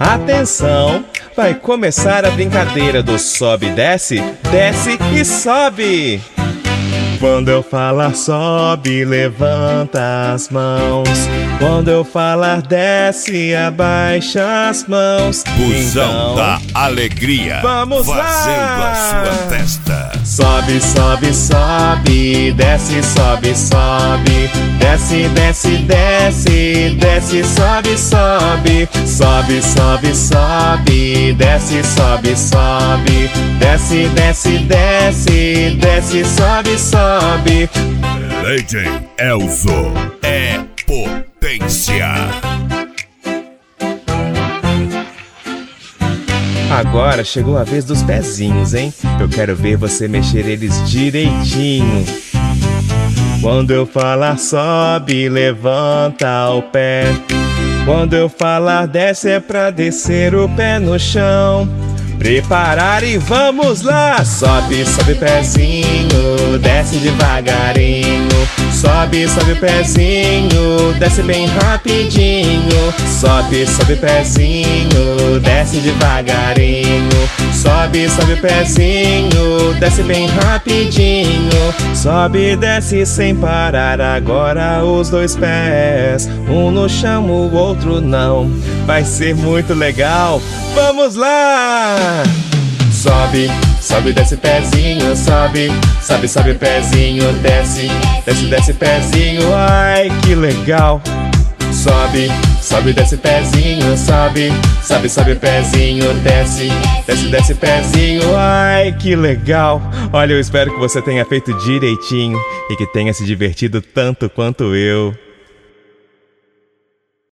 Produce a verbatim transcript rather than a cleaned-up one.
Atenção, vai começar a brincadeira do sobe e desce, desce e sobe. Quando eu falar sobe, levanta as mãos. Quando eu falar desce, abaixa as mãos. Busão então, da Alegria, vamos fazendo lá! a sua festa. Sobe, sobe, sobe, desce, sobe, sobe. Desce, desce, desce, desce, sobe, sobe. Sobe, sobe, sobe, desce, sobe, sobe. Desce, desce, desce, desce, sobe, sobe. Legend Elzo é potência. Agora chegou a vez dos pezinhos, hein? Eu quero ver você mexer eles direitinho. Quando eu falar sobe, levanta o pé. Quando eu falar desce, é pra descer o pé no chão. Preparar e vamos lá! Sobe, sobe pezinho, desce devagarinho. Sobe, sobe pezinho, desce bem rapidinho. Sobe, sobe pezinho, desce devagarinho. Sobe, sobe pezinho, desce bem rapidinho. Sobe e desce sem parar, agora os dois pés. Um no chão, o outro não. Vai ser muito legal, vamos lá! Sobe, sobe, desce pezinho, sobe. Sobe, sobe pezinho, desce. Desce, desce pezinho, ai que legal. Sobe, sobe, desce pezinho, sobe. Sobe, sobe pezinho, desce. Desce, desce pezinho, ai que legal. Olha, eu espero que você tenha feito direitinho e que tenha se divertido tanto quanto eu.